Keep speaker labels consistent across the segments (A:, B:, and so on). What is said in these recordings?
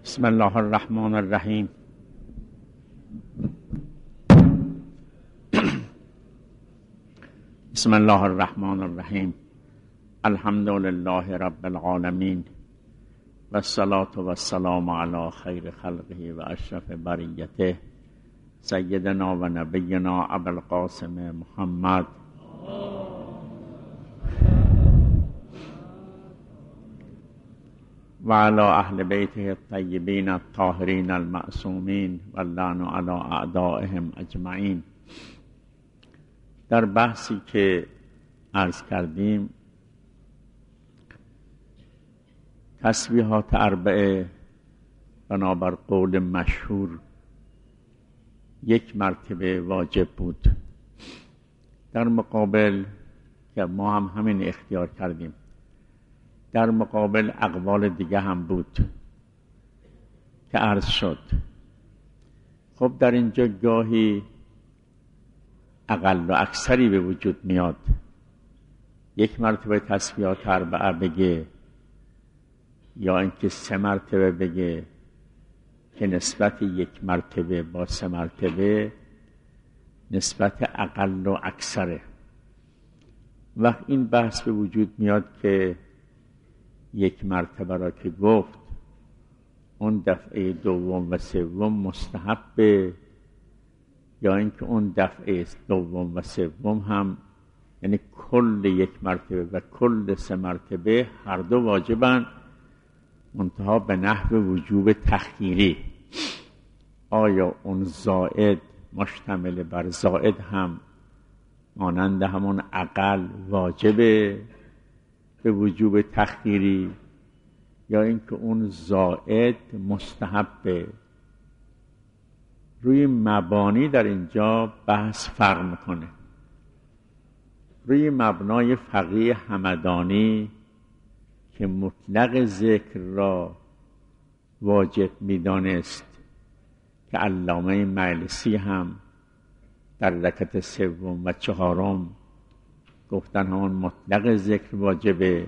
A: بسم الله الرحمن الرحیم. بسم الله الرحمن الرحیم. الحمد لله رب العالمین و الصلاة و السلام علی خیر خلقه و اشرف بریته سیدنا و نبینا ابوالقاسم محمد و علی اهل بیته الطیبین الطاهرین المعصومین و اللعن علی اعدائهم اجمعین. در بحثی که عرض کردیم تسبیحات اربعه بنابر قول مشهور یک مرتبه واجب بود، در مقابل که ما هم همین اختیار کردیم، در مقابل اقوال دیگه هم بود که عرض شد. خب در اینجا گاهی اقل و اکثری به وجود میاد، یک مرتبه تسبیحات اربعه بگه یا اینکه 3 مرتبه بگه که نسبت یک مرتبه با 3 مرتبه نسبت اقل و اکثره. وقت این بحث به وجود میاد که یک مرتبه را که گفت اون دفعه دوم و سوم مستحبه یا اینکه اون دفعه دوم و سوم هم، یعنی کل یک مرتبه و کل 3 مرتبه هر دو واجبن، منتها به نحو وجوب تخییری. آیا اون زائد مشتمل بر زائد هم مانند همون اقل واجبه به وجوب تخییری یا اینکه اون زائد مستحبه؟ روی مبانی در اینجا بحث فرق میکنه. روی مبنای فقیه همدانی که مطلق ذکر را واجب میدانست که علامه مجلسی هم در رکعت 3 و 4 گفتن همون مطلق ذکر واجبه.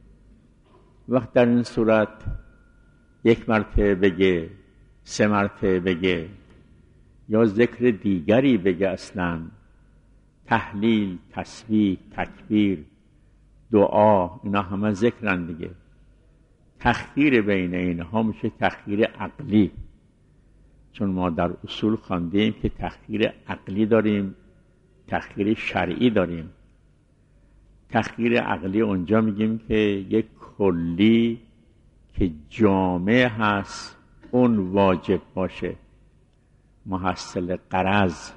A: وقت در این صورت یک مرتبه بگه، 3 مرتبه بگه یا ذکر دیگری بگه، اصلا تحلیل، تسبیح، تکبیر، دعا، اینا همه ذکرن دیگه. تخییر بین اینها میشه تخییر عقلی، چون ما در اصول خواندیم که تخییر عقلی داریم، تخییر شرعی داریم. تخییر عقلی اونجا میگیم که یک کلی که جامع هست اون واجب باشه، محصل غرض،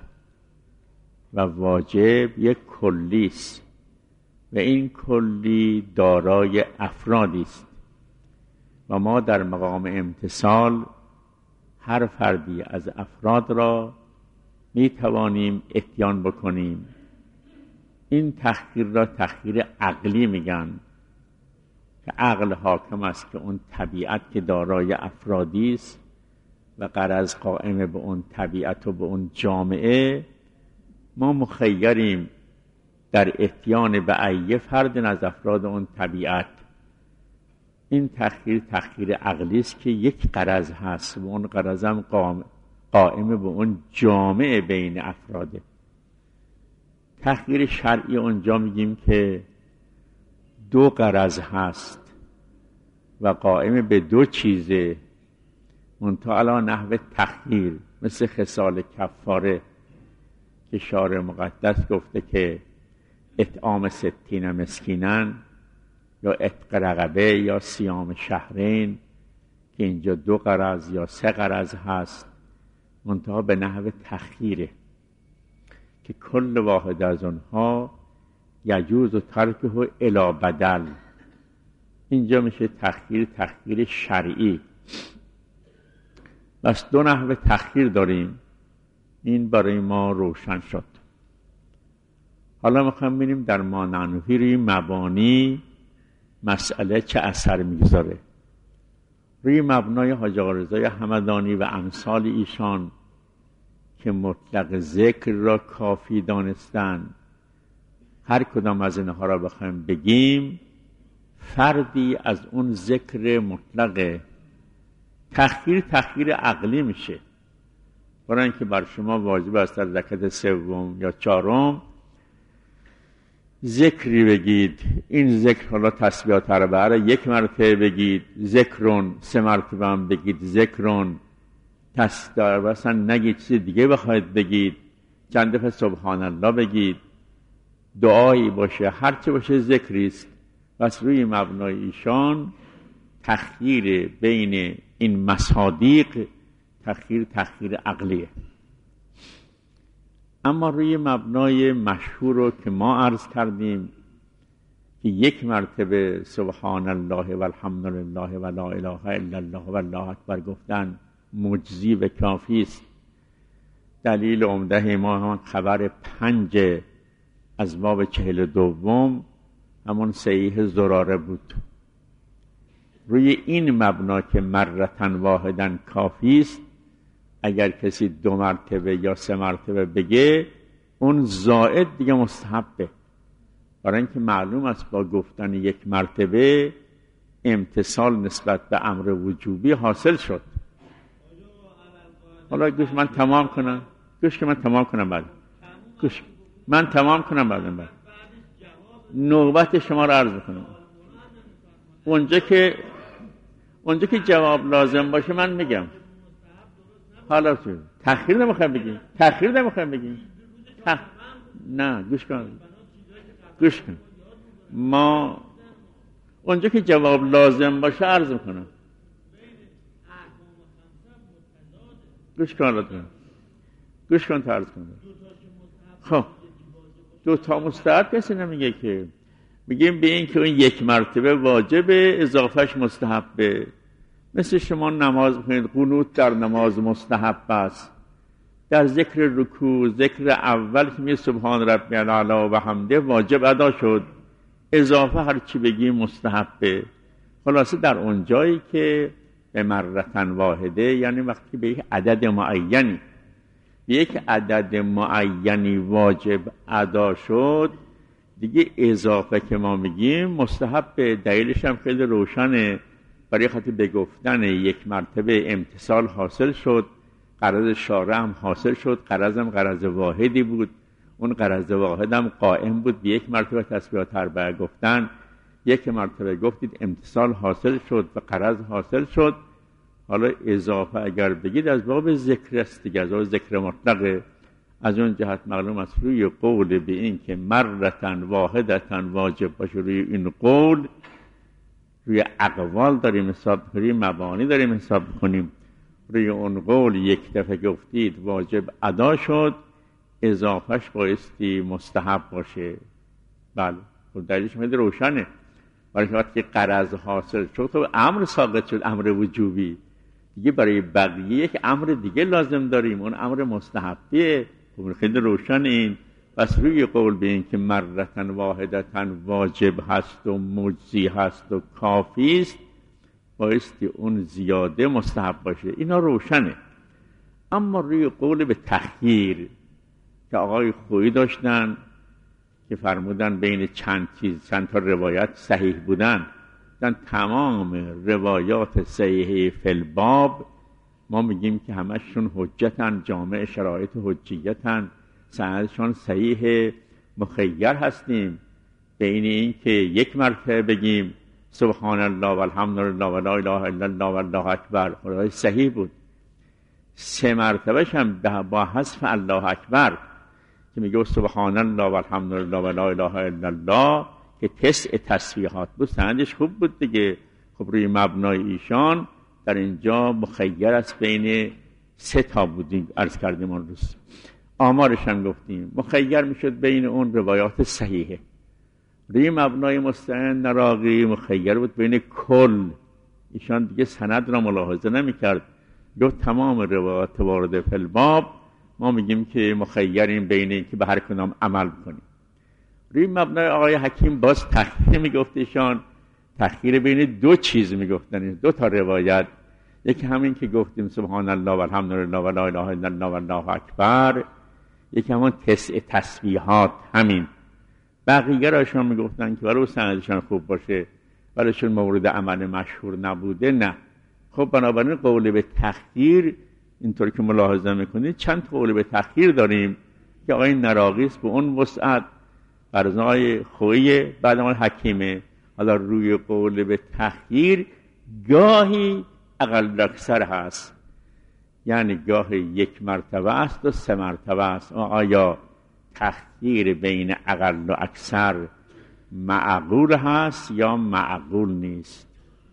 A: و واجب یک کلی است و این کلی دارای افرادی است و ما در مقام امتثال هر فردی از افراد را می توانیم اتیان بکنیم. این تخییر را تخییر عقلی میگن که عقل حاکم است که اون طبیعت که دارای افرادی است و غرض قائم به اون طبیعت و به اون جامعه، ما مخیریم در اتیان به ای فرد از افراد اون طبیعت. این تخییر عقلی است که یک غرض هست و اون غرض هم قائم به اون جامعه بین افراده. تخییر شرعی اونجا میگیم که 2 غرض هست و قائم به 2 چیزه، منتها علی نحو تخییر، مثل خصال کفاره که شارع مقدس گفته که اطعام 60 مسکینن یا عتق رقبه یا صیام شهرین، که اینجا 2 غرض یا 3 غرض هست، منتها به نحو تخییره که کل واحد از اونها یجوز و ترکه الی بدل. اینجا میشه تخییر شرعی. بس 2 نحو تخییر داریم، این برای ما روشن شد. حالا میخوام ببینیم در مانعنوی روی مبانی مسئله چه اثر میگذاره. روی مبنای حاج آقا رضای همدانی و امثال ایشان که مطلق ذکر را کافی دانستن، هر کدام از اینها را بخوایم بگیم فردی از اون ذکر مطلق تخییر عقلی میشه، برای اینکه بر شما واجب است در رکعت سوم یا چهارم ذکری بگید. این ذکر حالا تسبیحات اربعه را 1 مرتبه بگید، ذکرون 3 مرتبه هم بگید، ذکرون مثلا نگید چیز دیگه بخواید بگید، چند دفعه سبحان الله بگید، دعایی باشه، هرچه باشه ذکری است. بس روی مبنای ایشان تخییر بین این مصادیق تخییر عقلیه. اما روی مبنای مشهور رو که ما عرض کردیم که 1 مرتبه سبحان الله و الحمد لله و لا اله الا الله و الله اکبر گفتن مجزی و کافی است. دلیل عمده ما همون خبر 5 از باب 42 همون صحیح زراره بود. روی این مبنا که مرتن واحدن کافی است، اگر کسی 2 مرتبه یا 3 مرتبه بگه اون زائد دیگه مستحبه، برای اینکه معلوم است با گفتن 1 مرتبه امتثال نسبت به امر وجوبی حاصل شد. حالا گوش من تمام کنم، گوش که من تمام کنم بعد، گوش من تمام کنم بعد نوبت شما رو عرض کنم. اونجا که جواب لازم باشه من میگم. حالا چه؟ تأخیر نمیخوایم بگیم. نه گوش کن. ما اونجا که جواب لازم باشه عرض میکنم. گوش کن تا عرض کنم. خب 2 تا مستحب کسی نمیگه که، میگیم به این که اون 1 مرتبه واجبه، اضافهش مستحبه. مثل شما نماز بخونید، قنوت در نماز مستحب است. در ذکر رکوع، ذکر اول که میگه سبحان ربی الاعلی و حمده واجب ادا شد، اضافه هر چی بگی مستحبه. خلاصه در اون جایی که به مرتن واحده، یعنی وقتی به یک عدد معینی واجب ادا شد دیگه اضافه که ما میگیم مستحبه. دلیلش هم خیلی روشنه، برای خاطر به گفتن 1 مرتبه امتثال حاصل شد، غرض شارع هم حاصل شد، غرض هم غرض واحدی بود، اون غرض واحد هم قائم بود به 1 مرتبه تسبیحات اربعه گفتن. 1 مرتبه گفتید امتثال حاصل شد و غرض حاصل شد. حالا اضافه اگر بگید از باب ذکر است دیگه، از باب ذکر مطلقه. از اون جهت معلوم است روی قول به این که مرتن واحدتن واجب باشه، روی این قول روی اقوال داریم حساب، روی مبانی داریم حساب کنیم. روی اون قول 1 دفعه گفتید واجب ادا شد، اضافهش بایستی مستحب باشه. بله خب دلیلش خیلی روشنه، برای که وقتی غرض حاصل شد تو امر ساقط شد، امر وجوبی دیگه، برای بقیه یک امر دیگه لازم داریم، اون امر مستحبیه. خب خیلی روشن این. پس روی قول به این که مرتن واحدتن واجب هست و مجزی هست و کافی است، بایستی اون زیاده مستحب باشه، اینا روشنه. اما روی قول به تخییر که آقای خویی داشتن که فرمودن بین چند تا روایت صحیح بودن، تمام روایات صحیحه فی الباب ما میگیم که همشون حجتن، جامع شرایط حجیتن، سندشون صحیح، مخیر هستیم بین این که 1 مرتبه بگیم سبحان الله و الحمد لله و لا اله الا الله و الله اکبر، خدای صحیح بود. 3 مرتبهش هم با حذف الله اکبر که میگه سبحان الله و الحمد لله و لا اله الا الله که 9 تسبیحات بود، سندش خوب بود دیگه. خب روی مبنای ایشان در اینجا مخیر است بین 3 تا بودیم، عرض کردیم اون روز آمارش هم گفتیم، مخیر میشد بین اون روایات صحیحه. روی مبنای مستعین نراقی مخیر بود بین کل، ایشان دیگه سند را ملاحظه نمیکرد، گفت تمام روایات وارد فی الباب ما میگیم که مخیریم بین این که به هر کدام عمل کنیم. روی مبنای آقای حکیم باز تخییر میگفت ایشان، تخییر بین 2 چیز میگفتن، 2 تا روایت. یکی همین که گفتیم سبحان الله و الحمد لله و لا اله الا الله و الله اکبر، یکی همون 9 تسبیحات همین. بقیه راشون میگفتن که برای سندشان خوب باشه، برایشون مورد عمل مشهور نبوده، نه خب بنابراین قول به تخییر اینطور که ملاحظه میکنید چند تا قول به تخییر داریم که آقای نراقیس به اون وسعت برزای خویی بعد آقای حکیمه. حالا روی قول به تخییر گاهی اقل اکثر هست، یعنی گاهی 1 مرتبه است و 3 مرتبه است. آیا تخییر بین اقل و اکثر معقول هست یا معقول نیست؟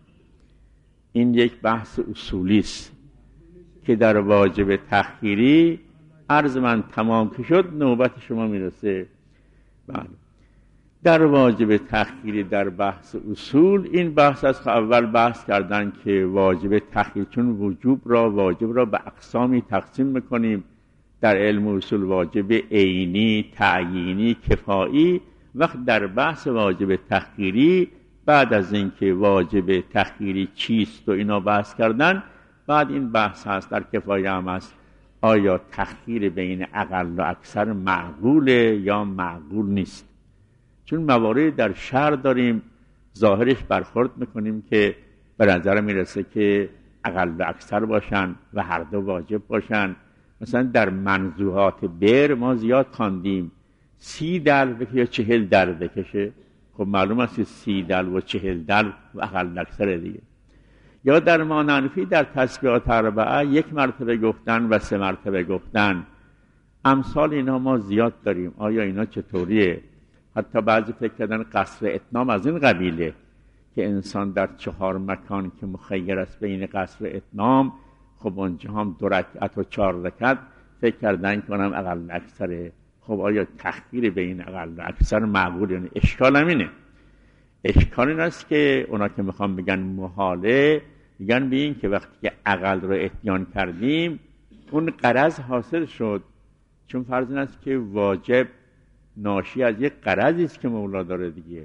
A: این یک بحث اصولی است که در واجب تخییری عرض من تمام که شد نوبت شما میرسه. بله، در واجب تخییری در بحث اصول این بحث است که اول بحث کردن که واجب تخییر، چون واجب را به اقسامی تقسیم میکنیم در علم اصول، واجب عینی، تعیینی، کفایی. وقت در بحث واجب تخییری بعد از اینکه واجب تخییری چیست و اینا بحث کردن، بعد این بحث هست در کفایه هم هست آیا تخییر بین اقل و اکثر معقوله یا معقول نیست. چون موارد در شرع داریم ظاهرش برخورد میکنیم که به نظر میرسه که اقل و اکثر باشن و هر دو واجب باشن. مثلا در منزوحات بر ما زیاد خواندیم 30 دلو بکشه یا 40 دلو بکشه. خب معلوم است که 30 دلو و 40 دلو و اقل اکثر دیگه. یا در ماننفی در تسبیحات 4 1 مرتبه گفتن و 3 مرتبه گفتن. امثال اینا ما زیاد داریم. آیا اینا چطوریه؟ حتی بعضی فکر کردن قصر اتمام از این قبیله که انسان در 4 مکان که مخیر است بین قصر اتمام، خب اونجا هم 2 رکعت و 4 رکعت فکر کردن کنم اقل اکثره. خب آیا تخییر بین اقل و اکثر معقول؟ یعنی اشکال همینه. اشکال این است که اونا که میخوام بگن محاله، میگن به این که وقتی که اقل رو اتیان کردیم اون غرض حاصل شد. چون فرض این است که واجب ناشی از یک غرضی است که مولا داره دیگه.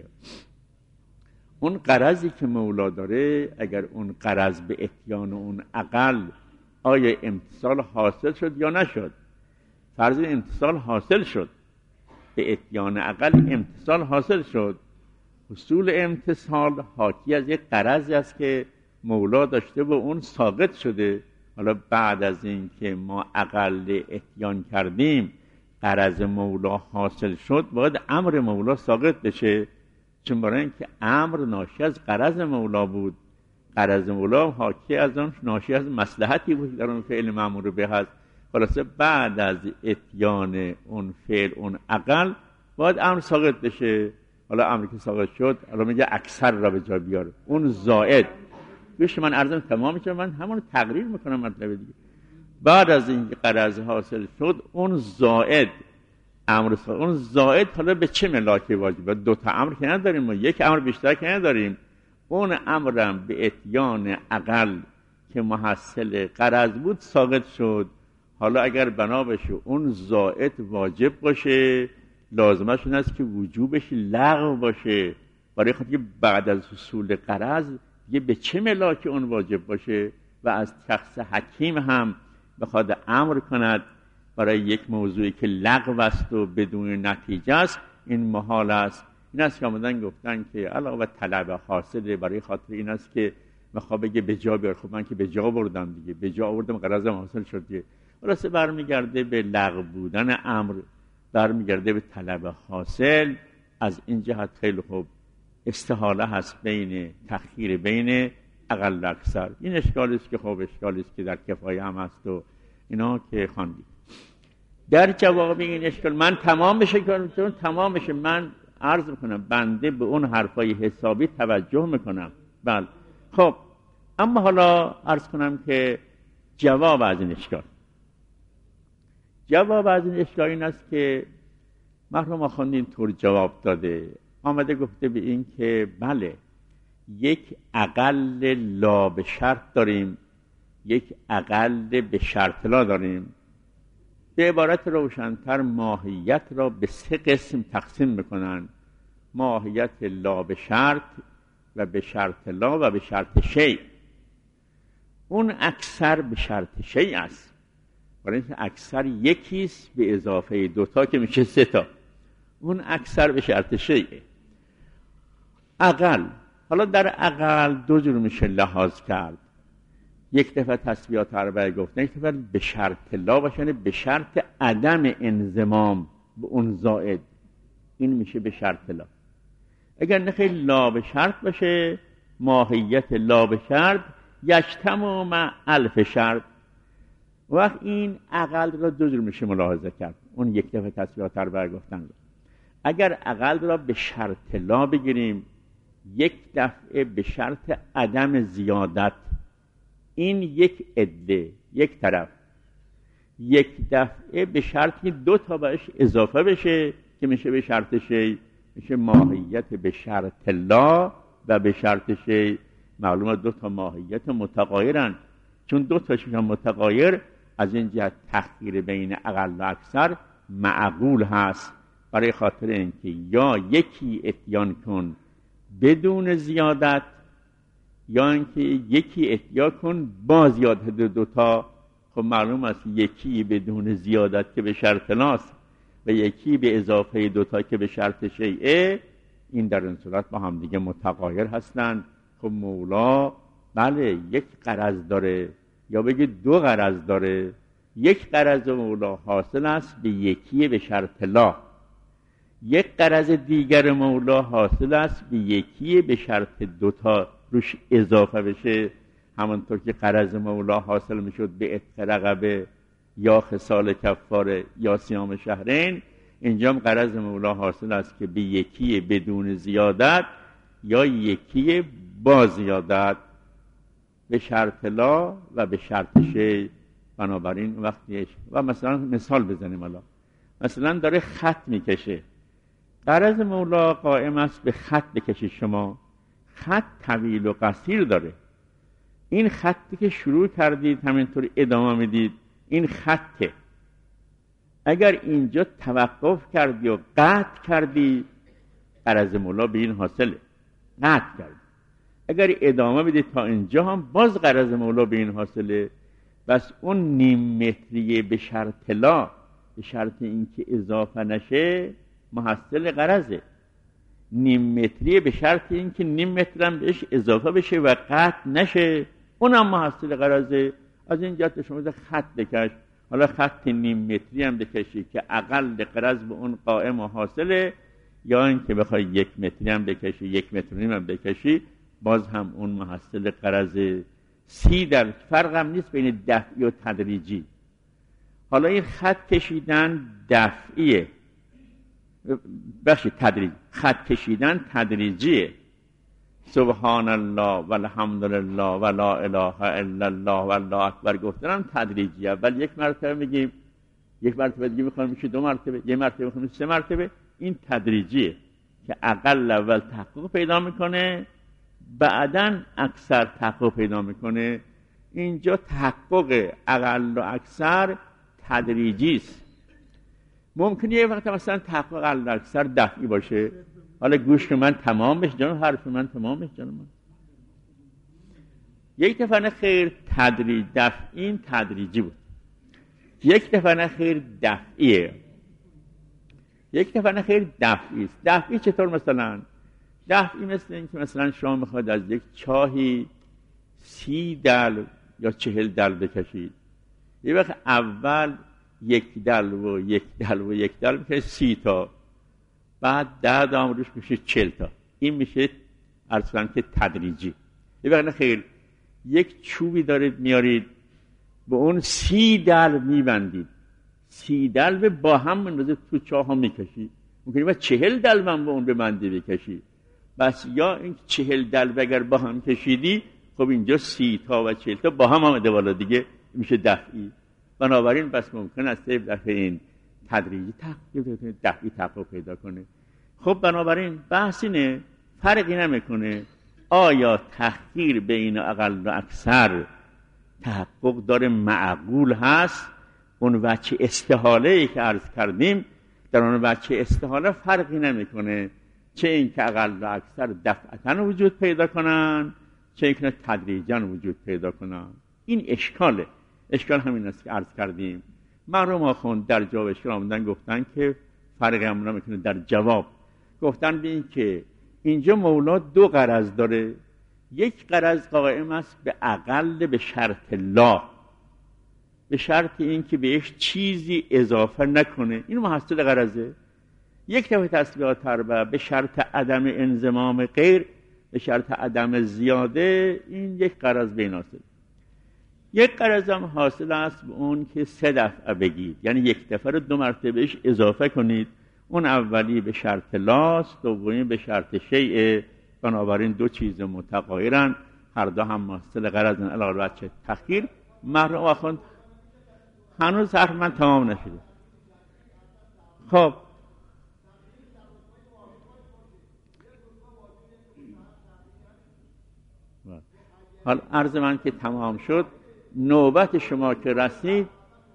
A: اون غرضی که مولا داره اگر اون غرض به اتیان اون اقل آیا امتصال حاصل شد یا نشد؟ فرض امتصال حاصل شد، به اتیان اقل امتصال حاصل شد. حصول امتصال حاکی از یک غرضی است که مولا داشته و اون ساقط شده. حالا بعد از این که ما اقل اتیان کردیم غرض مولا حاصل شد، باید امر مولا ساقط بشه. چون برای اینکه امر ناشی از غرض مولا بود، غرض مولا حاکی از اون ناشی از مصلحتی بود در اون فعل مأمور به هست. خلاصه بعد از اتیان اون فعل اون اقل باید امر ساقط بشه. حالا امری که ساقط شد حالا میگه اکثر را به جا بیار، اون زائد. گوش من عرضم تمام میشه، من همون تقریر میکنم مطلب دیگه. بعد از این غرض حاصل شد اون زائد امر ساقط، اون زائد حالا به چه ملاکی واجبه؟ 2 تا امر که نداریم ما، 1 امر بیشتر که نداریم. اون امرم به اتیان اقل که محصل غرض بود ساقط شد. حالا اگر بنا بشه اون زائد واجب باشه، لازمش این است که وجوبش لغو باشه، برای خاطر که بعد از حصول غرض یه به چه ملاک اون واجب باشه. و از شخص حکیم هم بخواد امر کند برای یک موضوعی که لغو است و بدون نتیجه است، این محال است. این است که آمدن گفتن که علاوه طلب حاصله، برای خاطر این است که بخواد بگه به جا بیار. خب من که به جا بردم دیگه، به جا آوردم غرضم حاصل شد دیگه. خلاصه برمیگرده به لغو بودن امر، برمیگرده به طلب حاصل. از این جهت خیلی خوب استحاله هست بین تخییر بین اقل و اکثر. این اشکالی است که خب اشکالی است که در کفایه هم هست و اینا که خواندید. در جواب این اشکال من تمام بشه، چون تمام بشه من عرض میکنم بنده به اون حرفای حسابی توجه میکنم. بله خب، اما حالا عرض کنم که جواب از این اشکال، جواب از این اشکال این است که مرحوم آخوندی اینطور جواب داده، آمده گفته به این که بله یک اقل لا به شرط داریم، یک اقل به شرط لا داریم. به عبارت روشن‌تر ماهیت را به 3 قسم تقسیم میکنن: ماهیت لا به شرط و به شرط لا و به شرط شیء. اون اکثر به شرط شیء است، برای اینکه اکثر یکیست به اضافه 2 تا که میشه 3 تا. اون اکثر به شرط شیء. اقل، حالا در اقل 2 جور میشه لحاظ کرد. یک دفعه تسبیحات اربعه گفتن، یک دفعه به شرط لا باشه، یعنی به شرط عدم انضمام به اون زائد، این میشه به شرط لا. اگر نخیر لا به شرط باشه، ماهیت لا به شرط یجتمع مع الف شرط. وقت این اقل را دو جور میشه ملاحظه کرد، اون یک دفعه تسبیحات اربعه گفتن را. اگر اقل را به شرط لا بگیریم، یک دفعه به شرط عدم زیادت، این یک عده یک طرف، یک دفعه به شرطی دو تا بهش اضافه بشه که میشه به شرط شی، میشه ماهیت به شرط لا و به شرط شی. معلومه دو تا ماهیت متغایرن، چون دو تاشون متغایر از این جهت تخییر بین اقل و اکثر معقول هست، برای خاطر اینکه یا یکی اتیان کن بدون زیادت، یا اینکه یکی اتیا کن با زیادت دوتا. خب معلوم است یکی بدون زیادت که به شرط لاست و یکی به اضافه دوتا که به شرط شیعه، این در این صورت با هم دیگه متغایر هستند. خب مولا بله یک غرض داره یا بگه دو غرض داره. یک غرض مولا حاصل است به یکی به شرط لا، یک غرض دیگر مولا حاصل است به یکی به شرط دوتا روش اضافه بشه. همانطور که غرض مولا حاصل میشد به عتق رقبه یا خصال کفاره یا صیام شهرین، اینجا هم غرض مولا حاصل است که به یکی بدون زیادت یا یکی با زیادت، به شرط لا و به شرط شی. بنابراین وقتیش و مثلا مثال بزنیم، حالا مثلا داره خط میکشه، غرض مولا قائم است به خط بکشید. شما خط طویل و قصیر داره، این خطی که شروع کردید همینطور ادامه میدید، این خطه. اگر اینجا توقف کردی و قطع کردی، غرض مولا به این حاصله، قطع کردی. اگر ادامه بدید تا اینجا هم باز غرض مولا به این حاصله. بس اون نیم متریه به شرط لا، به شرط اینکه اضافه نشه محصل غرضه. نیم متریه به شرط اینکه نیم متر هم بهش اضافه بشه و قطع نشه، اونم محصل غرضه. از این جهت شما خط بکش، حالا خط نیم متری هم بکشی که اقل غرض به اون قائم و حاصله، یا اینکه بخوای یک متری هم بکشی، یک متر و نیم هم بکشی، باز هم اون محصل غرضه. 30 در فرق هم نیست بین دفعی و تدریجی. حالا این خط کشیدن دفعیه، تدریج، خط کشیدن تدریجیه. سبحان الله و الحمدلله و لا اله الا الله و الله اکبر گفتنم تدریجیه. اول یک مرتبه میگیم، یک مرتبه دیگه میخوام میشه دو مرتبه، یک مرتبه میخوام سه مرتبه. این تدریجیه که اقل اول تحقق پیدا میکنه، بعداً اکثر تحقق پیدا میکنه. اینجا تحقق اقل و اکثر تدریجی است. ممکنه یه وقت مثلا تحقق اقل و اکثر دفعی باشه. حالا گوش من تمام بشه جانم، حرف من تمام بشه جانم. یک دفعه نه خیر تدریج دفعی، این تدریجی بود. یک دفعه نه خیر دفعیه، یک دفعه نه خیر دفعی است. دفعی چطور؟ مثلا دفعی مثل این که مثلا شما میخواد از یک چاهی 30 دلو یا 40 دلو بکشید. یه وقت اول 1 دلو و 1 دلو و 1 دلو میشه 30 تا، بعد 10 دام روش میشه 40 تا. این میشه اصلا که تدریجی. یه وقت خیر یک چوبی دارید میارید، به اون 30 دلو میبندید، 30 دلو با هم مندازه تو چاه ها میکشید. ممکنه باید 40 دلو هم به اون ببندی بکشید. بس یا این 40 دلو اگر با هم کشیدی، خب اینجا 30 تا و 40 تا با هم آمده بالا دیگه، میشه دفعی. بنابراین بس ممکن است دفعه این تدریجی دفعی تحقق پیدا کنه. خب بنابراین بحث اینه، فرقی نمیکنه آیا تخییر بین اقل و اکثر تحقق داره معقول هست. اون وجه استحاله ای که عرض کردیم، در اون وجه استحاله فرقی نمیکنه چه این که اقل و اکثر دفعتاً وجود پیدا کنن، چه این که تدریجاً وجود پیدا کنن. این اشکاله. اشکال همین است که عرض کردیم. مرحوم آخوند در جواب اشکال آمدن گفتن که فرقی هم نمیکنه. در جواب گفتن به این که اینجا مولا دو غرض داره. یک غرض قائم است به اقل به شرط لا، به شرط این که بهش چیزی اضافه نکنه، این محصل غرضه. یک دفعه تسبیحات اربعه به شرط عدم انضمام غیر، به شرط عدم زیاده، این یک غرض به این حاصل. یک غرض هم حاصل است به اون که 3 دفعه بگید، یعنی یک دفعه رو 2 مرتبه بهش اضافه کنید. اون اولی به شرط لاست، دومی به شرط شیء. بنابراین 2 چیز متغایرن، هر دو هم محصل غرضن. علاوه بر چه تخییر مرحوم آخوند هنوز حرف من تمام نشده. خب حال عرض من که تمام شد، نوبت شما که رسید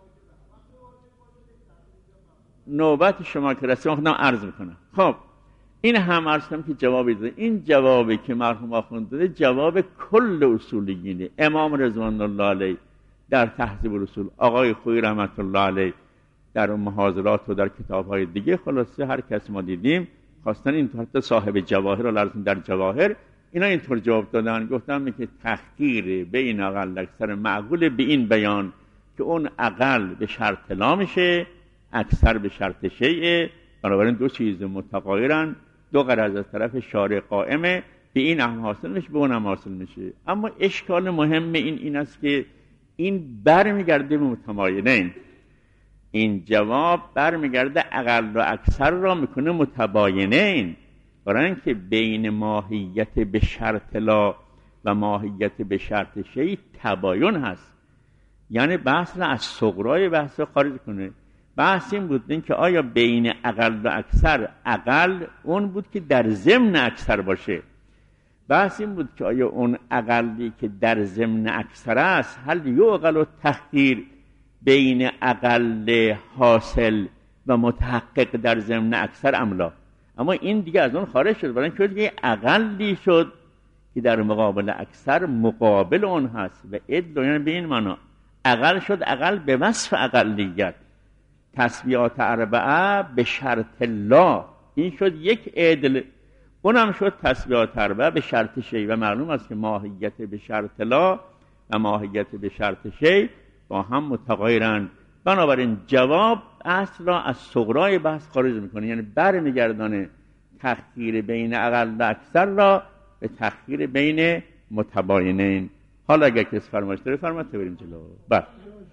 A: خودم عرض میکنم. خب این هم عرض کنم که جوابی داده. این جوابی که مرحوم آخوند داده جواب کل اصولیینه. امام رضوان الله علیه در تهذیب الاصول، آقای خویی رحمت الله علیه در محاضرات و در کتاب‌های دیگه، خلاصه هر کس ما دیدیم خواستن این حتی صاحب جواهر رو لازم در جواهر اینا اینطور جواب دادن، گفتم که تحقیر بین اقل اکثر معقول به این بیان که اون اقل به شرط لا میشه، اکثر به شرط شیء. بنابراین 2 چیز متغایرن، 2 غرض از طرف شارع قائمه، به این هم حاصل میشه، به اون هم حاصل میشه. اما اشکال مهم این است که این برمیگرده به متمایلین. این جواب برمیگرده اقل و اکثر را میکنه متباینین، برای اینکه بین ماهیت به شرط لا و ماهیت به شرط شیء تباین هست. یعنی بحث را از صغرای بحث را خارج کنه. بحث این بود که آیا بین اقل و اکثر، اقل اون بود که در ضمن اکثر باشه. بحث این بود که آیا اون اقلی که در ضمن اکثر است، هل یعقل و تحقیر بین اقل حاصل و متحقق در ضمن اکثر املا. اما این دیگه از اون خارج شد، برای اینکه دیگه اقلی شد که در مقابل اکثر مقابل اون هست و عدل، یعنی به این معنا اقل شد، اقل به وصف اقلیت. تسبیحات اربعه به شرط لا، این شد یک عدل. اونم شد تسبیحات اربعه به شرط شیء و معلوم است که ماهیت به شرط لا و ماهیت به شرط شیء با هم متغایرن. بنابراین جواب اصل را از صغرای بحث خارج میکنه، یعنی برمیگردانه تخییر بین اقل و اکثر را به تخییر بین متباینین. حالا اگر کسی فرمایش داره فرمایید بریم جلو. بله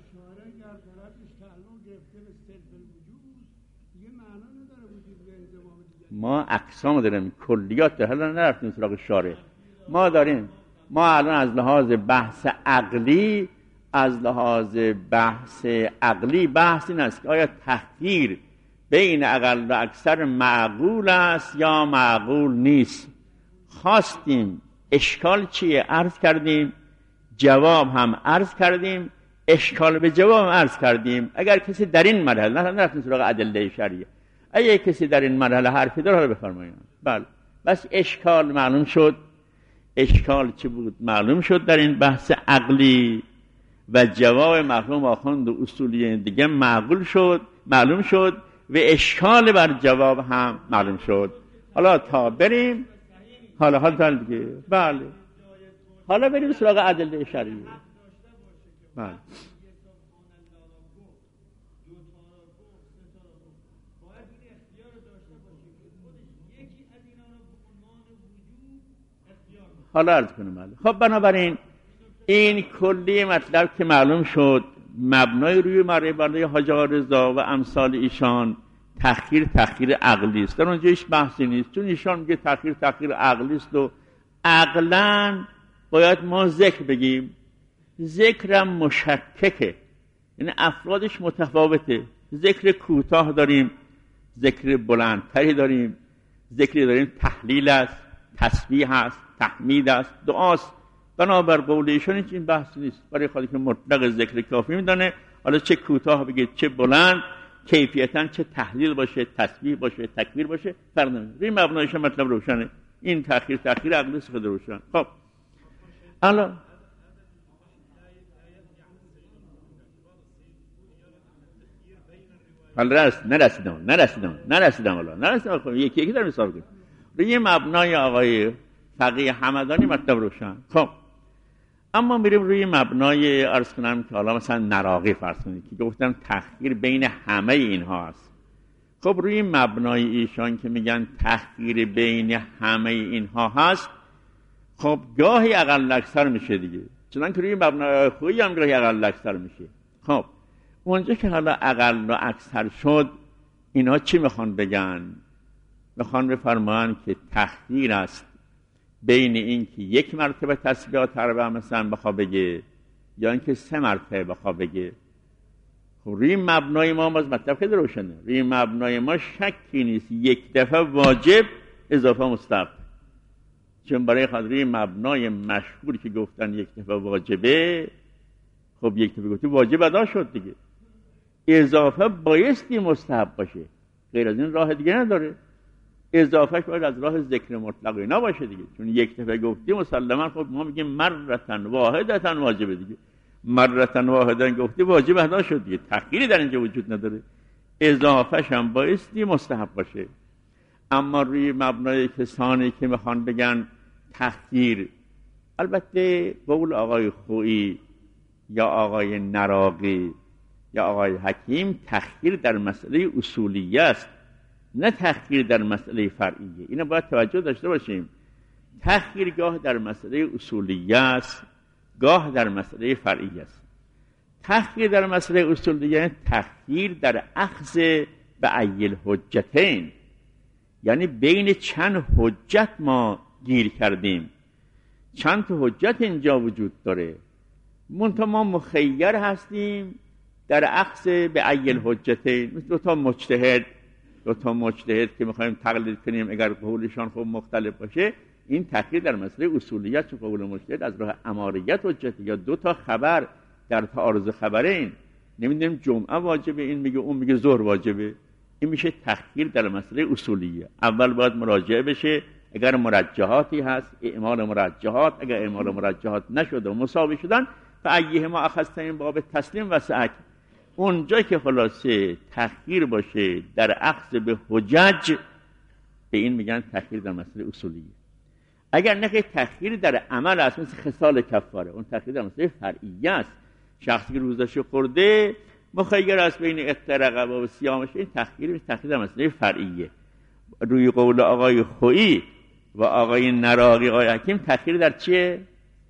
A: ما اقسام داریم، کلیات داریم. حالا نرفتیم سراغ شارع. ما الان از لحاظ بحث عقلی، بحث این است که آیا تخییر بین اقل و اکثر معقول است یا معقول نیست. خواستیم اشکال چیه عرض کردیم، جواب هم عرض کردیم، اشکال به جواب هم عرض کردیم. اگر کسی در این مرحله نرفتیم سراغ ادله شرعیه، اگر کسی در این مرحله حرفی داره رو بفرمایید. بله بس اشکال معلوم شد. اشکال چی بود معلوم شد در این بحث عقلی و جواب مرحوم آخوند و اصولی دیگه معلوم شد و اشکال بر جواب هم معلوم شد. حالا تا بریم حالا دیگه. بله حالا بریم سراغ ادله شرعیه. بله حالا عرض کنم. خب بنابراین این کلی مطلب که معلوم شد، مبنای روی معرفت حاج آقا رضا و امثال ایشان تخییر عقلی است. در اونجا هیچ بحثی نیست، چون ایشان میگه تخییر عقلی است و عقلاً باید ما ذکر بگیم. ذکرم مشککه، یعنی افرادش متفاوته. ذکر کوتاه داریم، ذکر بلندتری داریم، ذکری داریم تحلیل است، تسبیح است، تحمید است، دعاست. بنابر قول ایشان این بحث نیست. برای خاطر که مطلق ذکر کافی میدانه، حالا چه کوتاه بگید چه بلند، کیفیتاً چه تحلیل باشه، تسبیح باشه، تکبیر باشه، فرق نمیکنه. روی مبنایش مطلب روشنه. این تخییر عقلی است خود روشن. خب الان نرسیدم. حالا یکی دارم حساب کنیم. روی مبنای آقای فقیه همدانی مطلب روشن. خب اما میریم روی مبنای عرض کنم که حالا مثلا نراقی فرض کنید که گفتم تخییر بین همه اینها است. خب روی مبنای ایشان که میگن تخییر بین همه اینها هست، خب گاهی اقل اکثر میشه دیگه، چنان که روی مبنای خویی هم گاهی اقل اکثر میشه. خب اونجا که حالا اقل و اکثر شد، اینا چی میخوان بگن؟ میخوان بفرمایند که تخییر است بین این که یک مرتبه تسبیحات اربعه مثلا بخواه بگه یا اینکه 3 مرتبه بخواه بگه. خب روی مبنای ما مطلب خیلی روشنه، روی مبنای ما شکی نیست یک دفعه واجب اضافه مستحب، چون برای خاطر مبنای مشهور که گفتن یک دفعه واجبه، خب یک دفعه گفتی واجب ادا شد دیگه، اضافه بایستی مستحب باشه، غیر از این راه دیگه نداره. اضافه باید از راه ذکر مطلق اینا باشه دیگه، چون یک دفعه گفتی مسلما خب ما میگیم مرتن واحدتن واجبه دیگه، مرتن واحدن گفتی واجب ادا شد دیگه، تخییری در اینجا وجود نداره، اضافهش هم بایستی مستحب باشه. اما روی مبنای کسانی که میخوان بگن تخییر، البته قول آقای خویی یا آقای نراقی یا آقای حکیم، تخییر در مسئله اصولیه است، نه تخییر در مسئله فرعیه. اینو باید توجه داشته باشیم. تخییر گاه در مسئله اصولیه است، گاه در مسئله فرعیه است. تخییر در مسئله اصولیه تخییر در اخذ به ای الحجتین، یعنی بین چند حجت ما گیر کردیم، چند تا حجت اینجا وجود داره، منتها ما مخیر هستیم در اخذ به ای الحجتین. مثل دو تا مجتهد که میخوایم تقلید کنیم اگر قولشان خوب مختلف باشه، این تخییر در مسئله اصولیت، چون قول مجتهد از راه اماریت حجت، یا 2 تا خبر در تعارض خبرین، نمیدونیم جمعه واجبه این میگه اون میگه ظهر واجبه، این میشه تخییر در مسئله اصولیه. اول باید مراجعه بشه، اگر مرجحاتی هست اعمال مرجحات، اگر اعمال مرجحات نشده و مساوی شدن فایه ما اخذت این باب تسلیم و سعک. اونجا که خلاصه تخییر باشه در اخذ به حجج، به این میگن تخییر در مسئله اصولیه. اگر نه که تخییر در عمل است، مثل خصال کفاره، اون تخییر در مسئله فرعیه است. شخصی که روزش خورده مخیر است بین افطار رقبه و صیامش، این تخییر در مسئله فرعیه. روی قول آقای خویی و آقای نراقی آقای حکیم تخییر در چیه؟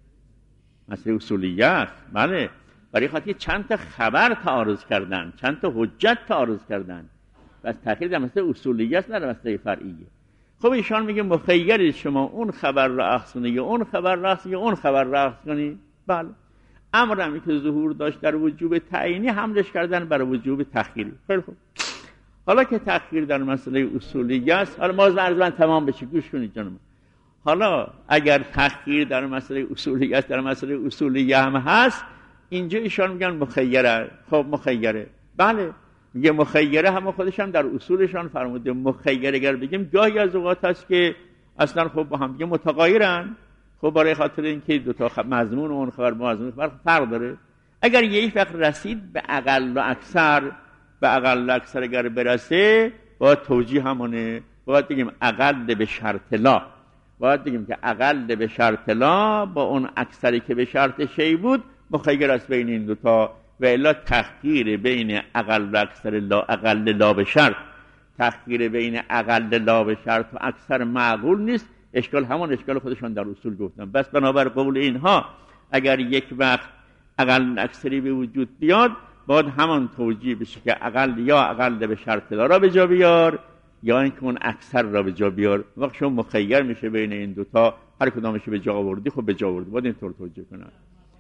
A: مسئله اصولیه است. بله، برای خاطر چند تا خبر تعارض کردن، چند تا حجت تعارض کردن، بس تخییر در مسئله اصولیه است، نه در مسئله فرعیه. خب ایشان میگه مخیرید شما اون خبر را اخذ کنی یا اون خبر را اخذ یا اون خبر را اخذ کنی. بله، امرمی که ظهور داشت در وجوب تعیینی حملش کردن بر وجوب تخییری. خیلی خوب، حالا که تخییر در مسئله اصولیه است، حالا ما عرض تمام بشه، گوش کنید جانم. حالا اگر تخییر در مسئله اصولیه است، در مسئله اصولیه هم هست، اینجا ایشان میگن مخیره. خب مخیره، بله، میگه مخیره، هم خودش هم در اصولشان فرموده مخیره. اگر بگیم گاهی از اوقات هست که اصلا خب با هم دیگه متغایرن، خب برای خاطر اینکه 2 تا مضمون و اون خبر با مضمون فرق داره. اگر یک وقت رسید به اقل و اکثر، به اقل و اکثر اگر برسه، باید توجیه همونه، باید بگیم اقل به شرط لا، باید بگیم که اقل به شرط لا با اون اکثری که به شرط شی بود مخیر است بین این 2 تا، و الا تخییر بین اقل و اکثر لا، اقل لا به شرط، تخییر بین اقل لا به شرط و اکثر معقول نیست. اشکال همان اشکال خودشان در اصول گفتن. بس بنابر قول اینها اگر یک وقت اقل اکثری به وجود بیاد، باید همان توجیه بشه که اقل یا اقل به شرط لا را به جا بیار یا اینکه اون اکثر را به جا بیار. وقت شما مخیر میشه بین این 2 تا، هر کدامش به جا آوردی خب به جا آوردی، باید اینطور توجیه کنن.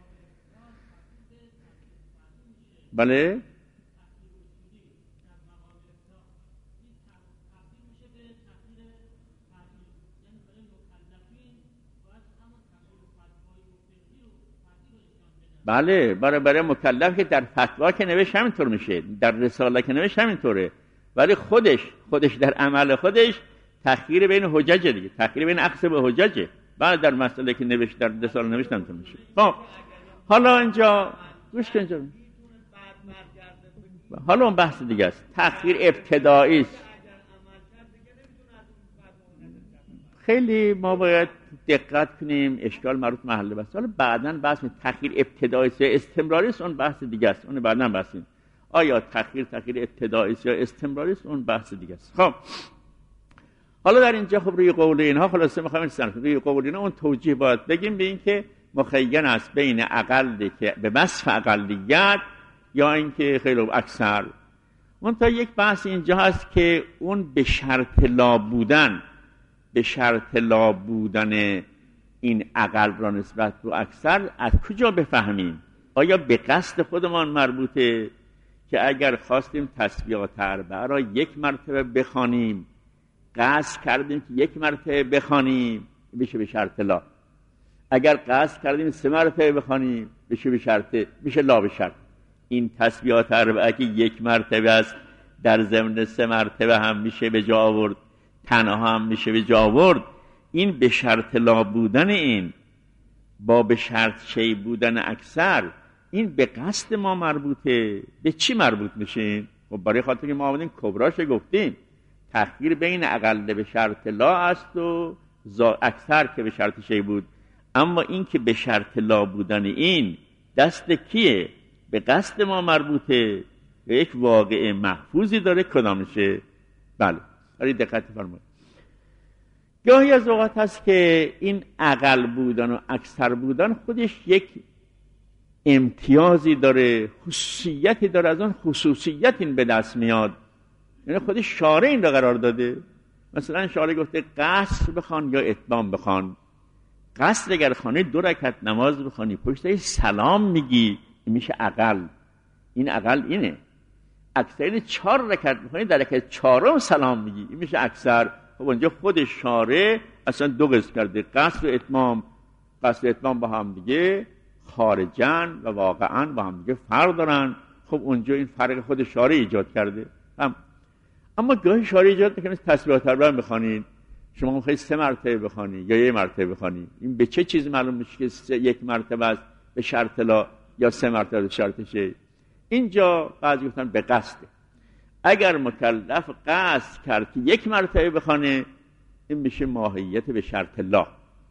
A: بله، بله، برای مکلف که در فتوا که نوشت همینطور میشه، در رساله که نوشت همینطوره، ولی خودش در عمل خودش تخییر بین حجج دیگه، تخییر بین اخذ به حججه. بعد در مسئله که نوشت در رساله نوشت همینطور میشه. خب حالا اینجا گوش کن اینجا، حالا اون بحث دیگه است. تخییر ابتدایی است. خیلی ما باید دقت کنیم. اشکال مربوط محل بحث، حالا بعداً بحث تأخیر ابتدایی یا استمراری است، اون بحث دیگه است، اون بعداً بحثیم. آیا تأخیر ابتدایی یا استمراری است، اون بحث دیگه است. خب حالا در اینجا خب روی قول اینها خلاصه می‌خوایم روی قول اینها اون توجیه باید بگیم به این که مخیر است بین اقل که به وصف اقلیت یا اینکه خیلی اکثر. منتها یک بحث اینجا هست که اون به شرط لا بودن این اقل را نسبت به اکثر از کجا بفهمیم؟ آیا به قصد خودمان مربوطه که اگر خواستیم تسبیحات اربعه را یک مرتبه بخوانیم، قصد کردیم که یک مرتبه بخوانیم، بشه به شرط لا. اگر قصد کردیم 3 مرتبه بخوانیم، بشه لا به شرط. این تسبیحات اربعه که یک مرتبه است، در ضمن 3 مرتبه هم میشه به جا آورد، تنها هم میشه به جا آورد. این به شرط لا بودن این با به شرط شی بودن اکثر، این به قصد ما مربوطه. به چی مربوط میشه؟ خب برای خاطر که ما آمدیم کبراش گفتیم تأخیر بین اقل به شرط لا است و اکثر که به شرط شی بود. اما این که به شرط لا بودن این دست کیه؟ به قصد ما مربوطه. یک واقع محفوظی داره، کدامشه؟ بله، ولی دقت فرمایید. گاهی از اوقات هست که این اقل بودن و اکثر بودن خودش یک امتیازی داره، خصوصیتی داره، از اون خصوصیت این به دست میاد. یعنی خودش شارع این را قرار داده. مثلا شارع گفته قصر بخوان یا اتمام بخوان. قصر اگر خانه 2 رکعت نماز بخوانی پشت سلام میگی، میشه اقل. این اقل اینه. اکثر 4 رکعت بخوانی در رکعت 4م سلام میگی، این میشه اکثر. خب اونجا خود شارع اصلا 2 قسم کرده، قصر و اتمام. قصر و اتمام با هم دیگه خارجن و واقعا با هم دیگه فرق دارن. خب اونجا این فرق خود شارع ایجاد کرده. اما گاهی شارع ایجاد میکنه تسبیحات اربعه بخوانید، شما میخواید 3 مرتبه بخوانی یا 1 مرتبه بخوانی. این به چه چیز معلوم میشه که 1 مرتبه است به شرط لا یا 3 مرتبه به شرط شی؟ اینجا بعضی گفتن به قصده. اگر مکلف قصد کرد که 1 مرتبه بخوانه، این میشه ماهیت به شرط لا.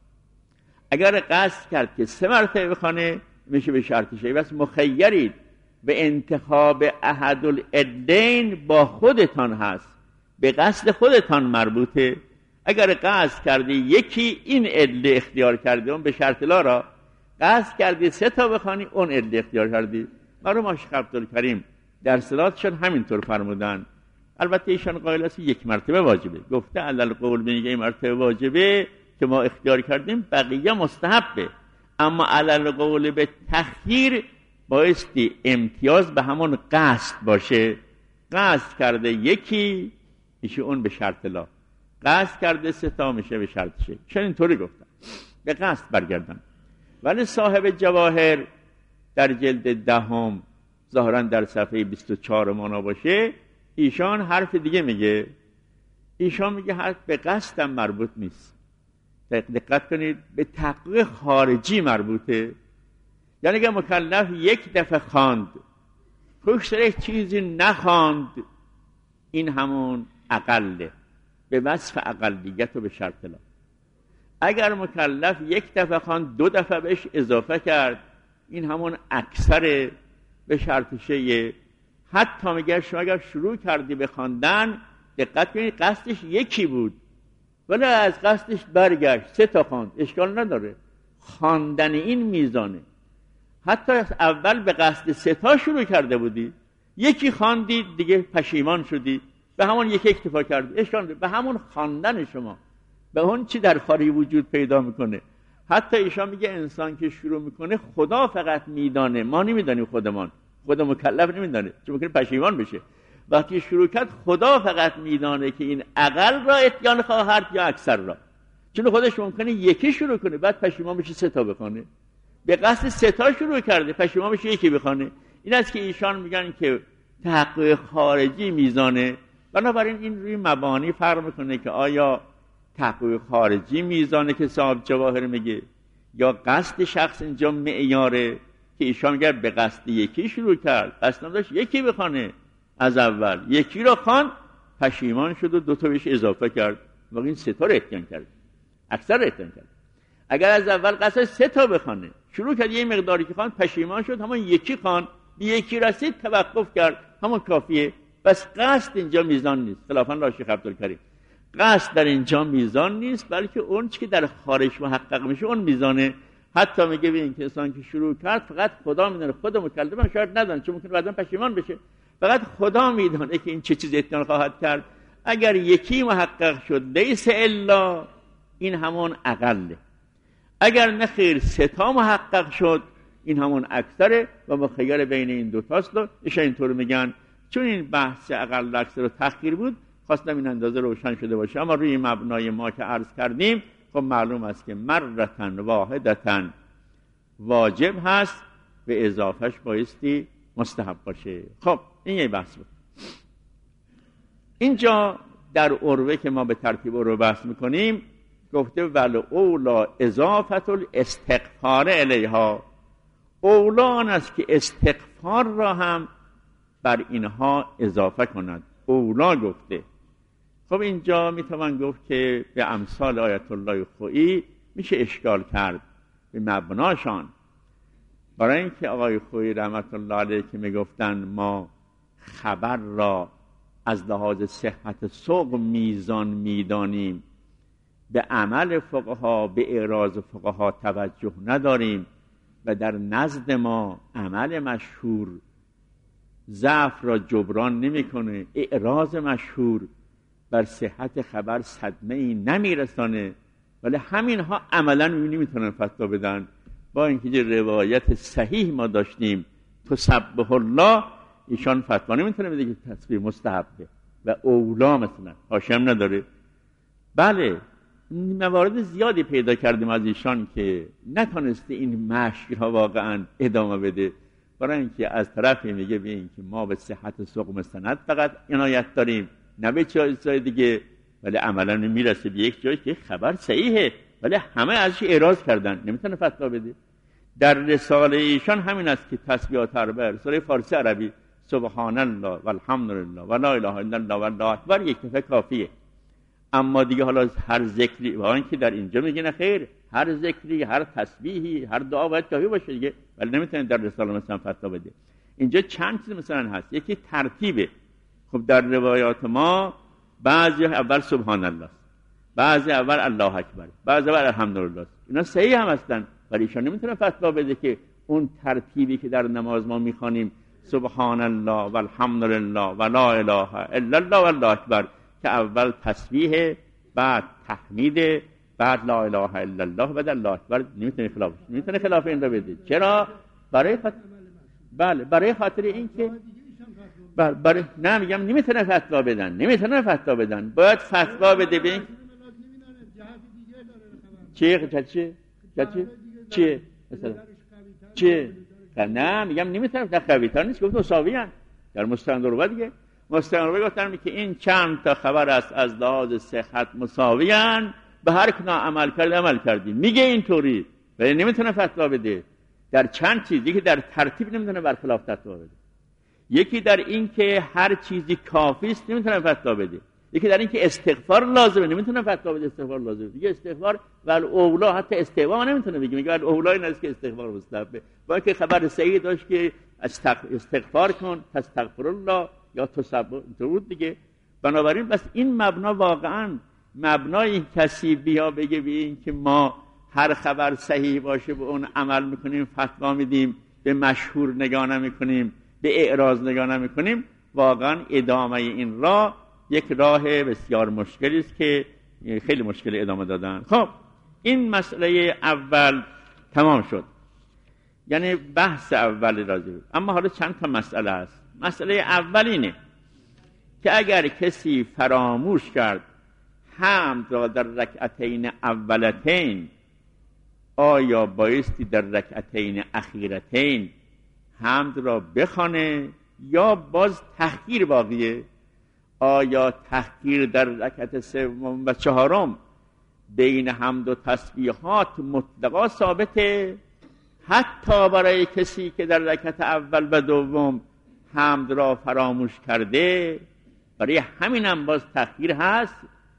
A: اگر قصد کرد که 3 مرتبه بخوانه، میشه به شرط شی. بس مخیرید به انتخاب احد العدین، با خودتان هست، به قصد خودتان مربوطه. اگر قصد کردی یکی این عله اختیار کردی، اون به شرط لا را قصد کردی 3 تا بخوانی، اون عله اختیار کردی. مرحوم شیخ عبدالکریم در صلاتشان همینطور فرمودن. البته ایشان قائل است 1 مرتبه واجبه، گفته علل قول میگه 1 مرتبه واجبه که ما اختیار کردیم، بقیه مستحبه. اما علل قول به تخییر بایستی امتیاز به همون قصد باشه. قصد کرده یکی میشه اون به شرط لا، قصد کرده 3 تا میشه به شرط شی. چون اینطوری گفتن به قصد برگردن. ولی صاحب جواهر در جلد 10 ظاهرا در صفحه 24 مانا باشه، ایشان حرف دیگه میگه. ایشان میگه حرف به قصدم مربوط نیست. دقت کنید، به تحقیق خارجی مربوطه. یعنی که مکلف 1 دفعه خواند، پشت سر چیزی نخواند، این همون اقله، به وصف اقلیت و به شرط لا. اگر مکلف 1 دفعه خواند، 2 دفعه بهش اضافه کرد، این همون اکثر به شرط شیء. حتی میگه شما اگر شروع کردی به خواندن، دقت کنید قصدش یکی بود ولی از قصدش برگشت 3 تا خواند، اشکال نداره، خواندن این میزانه. حتی اول به قصد 3 تا شروع کرده بودی، یکی خواندی دیگه پشیمان شدی، به همون یک اکتفا کردی، اشکال نداره، به همون خواندن شما، به اون چی در خاری وجود پیدا میکنه. حتی ایشان میگه انسان که شروع میکنه خدا فقط میدانه، ما نمیدانیم خودمان، خود مکلف نمیدانه، چون ممکنه پشیمان بشه. وقتی شروع کرد خدا فقط میدانه که این اقل را اتیان خواهد یا اکثر را، چون خودش ممکنه یکی شروع کنه بعد پشیمان بشه 3 تا بخونه، به قصد 3 تا شروع کرده پشیمان بشه یکی بخونه. این است که ایشان میگن که تحقیق خارجی میزانه. بنابراین این روی مبانی فرق میکنه که آیا تحقیق خارجی میزانه که صاحب جواهر میگه یا قصد شخص اینجا معیاره، که ایشان میگه به قصد یکی شروع کرد، قصد داشت یکی بخونه، از اول یکی را خوان، پشیمان شد و 2 تا بهش اضافه کرد، واقعا این 3 تا رو اتیان کرد. اکثر احترام کرد. اگر از اول قصد 3 تا بخونه، شروع کرد یه مقداری که خواند، پشیمان شد، همون یکی خواند، به یکی رسید توقف کرد، همون کافیه. بس قصد اینجا میزان نیست. خلافاً را شیخ عبدالکریم، قصد در اینجا میزان نیست، بلکه اون چی که در خارج محقق میشه اون میزانه. حتی میگه به این کسان که شروع کرد فقط خدا میدونه، خود مکلم شاید ندونه، چون ممکن بعداً پشیمان بشه، فقط خدا میدونه که این چه چیز اتیان خواهد کرد. اگر یکی محقق شد لیس الا، این همون اقله. اگر نخیر 3 تا محقق شد، این همون اکثره و مخیر بین این 2 تاست. و ایشان اینطور میگن. چون این بحث اقل و اکثر و تخیر بود، خواستم این اندازه روشن شده باشه. اما روی مبنای ما که عرض کردیم، خب معلوم است که مرتن واحدتن واجب هست و اضافهش بایستی مستحب باشه. خب این یه بحث بود. اینجا در عروه که ما به ترتیب عروه بحث میکنیم گفته ول اولا اضافت الاستغفار الیها، اولا آن است که استغفار را هم بر اینها اضافه کند. اولا گفته. خب اینجا میتوان گفت که به امثال آیت الله خویی میشه اشکال کرد به مبناشان. برای اینکه آقای خویی رحمت الله علیه که میگفتن ما خبر را از لحاظ صحت سوق میزان میدانیم، به عمل فقها به اعراض فقها توجه نداریم و در نزد ما عمل مشهور ضعف را جبران نمیکنه، اعراض مشهور بر صحت خبر صدمه ای نمیرسانه، ولی همینها عملا نمیتونن فتوا بدن. با اینکه روایت صحیح ما داشتیم تسبح الله، ایشان فتوا نمیتونه بده که تسبیح مستحبه و اولا مثلا هاشم نداره. بله موارد زیادی پیدا کردیم از ایشان که نتونسته این مشی‌ها واقعا ادامه بده، برای اینکه از طرفی میگه به این که ما به صحت سوق مستند فقط عنایت داریم، نه به چیزای دیگه، ولی عملا میرسه به یک جایی که خبر صحیحه ولی همه ازش اعراض کردن، نمیتونه فتوا بده. در رساله ایشان همین است که تسبیحات اربعه، رساله فارسی عربی، سبحان الله والحمدلله و لا اله الا الله والله اکبر، یک دفعه کافیه. اما دیگه حالا هر ذکری، و اینکه در اینجا میگه نه خیر، هر ذکری، هر تسبیحی، هر دعا باید کافی باشه دیگه، ولی نمیتونه در رساله مثلا فتوا بده. اینجا چند چیز مثلا هست. یکی ترتیبه. خب در روایات ما بعضی اول سبحان الله، بعضی اول الله اکبر، بعضی اول الحمدلله. اینا صحیح هم هستن، ولی ایشان نمیتونه فتوا بده که اون ترتیبی که در نماز ما میخوانیم سبحان الله والحمدلله و لا اله الا الله والله اکبر، که اول تسبیح، بعد تحمید، بعد لا اله الا الله، بعد الله اکبر، نمیتونه خلاف این رو بده. چرا؟ برای خاطر برای خاطر این که نه میگم نمیتونه فتوا بدن، باید فتوا بده به این چیه مثلا چیه. نه میگم نمیتونه، در قوی‌تر نیست، گفت مساویان. در مستند دیگه مستند گفتن که این چند تا خبر است از لحاظ صحت مساویان، به هر کنا عمل کردی میگه اینطوری، ولی نمیتونه فتوا بده در چند چیز. یکی در ترتیب نمیتونه برخلاف فتوا بده، یکی در این که هر چیزی کافی است نمیتونه فتوا بده، یکی در این که استغفار لازمه نمیتونه فتوا بده استغفار لازمه. دیگه استغفار ول اولا، حتی استغفار نمیتونه بگه، میگه ول اولا این است که استغفار مستحبه. با اینکه خبر صحیح داشت که استغفار کن، تستغفر الله یا تسبح درود دیگه. بنابراین بس این مبنا واقعا مبنای کسی بیا بگه به این که ما هر خبر صحیح باشه به اون عمل میکنیم، فتوا میدیم، به مشهور نگاه نمیکنیم، به اعراض نگاه نمیکنیم، واقعا ادامه این راه یک راه بسیار مشکلی است که خیلی مشکل ادامه دادن. خب این مسئله اول تمام شد، یعنی بحث اول راجع. اما حالا چند تا مسئله است. مسئله اول اینه که اگر کسی فراموش کرد حمد را در رکعتین اولتین، آیا بایستی در رکعتین اخیرتین حمد را بخوانه یا باز تحقیر باقیه؟ آیا تحقیر در رکعت سوم و چهارم بین حمد و تسبیحات مطلقا ثابته، حتی برای کسی که در رکعت اول و دوم حمد را فراموش کرده، برای همینم باز تحقیر هست؟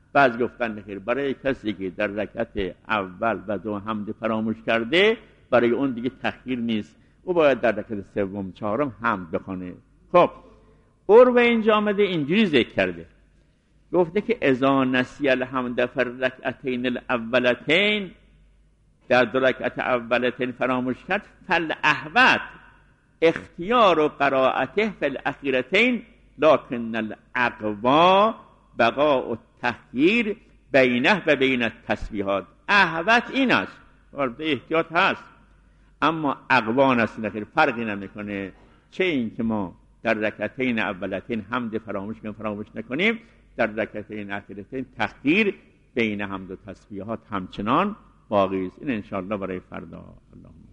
A: بعضی گفتن خیر برای کسی که در رکعت اول و دوم حمد فراموش کرده برای اون دیگه تأخیر نیست، او باید در رکعت سوم چهارم حمد بخونه. خب عروه اینجا آمده اینجوری ذکر کرده، گفته که اذا نسی الحمد فی الرکعتین الاولتین، در دو رکعت اولتین فراموش کرد، فالاحوط اختیار و قرائته فی الاخیرتین لکن الاقوا بقاء التخییر بینه و بین التسبیحات. احوط این است، البته احتیاط هست اما اقوا است، نخیر فرقی نمیکنه، چه این که ما در رکعتین اولتین حمد فراموش نکنیم، در رکعتین اخیرتین تخییر بین حمد و تسبیحات همچنان باقی است. این انشاءالله برای فردا. اللهم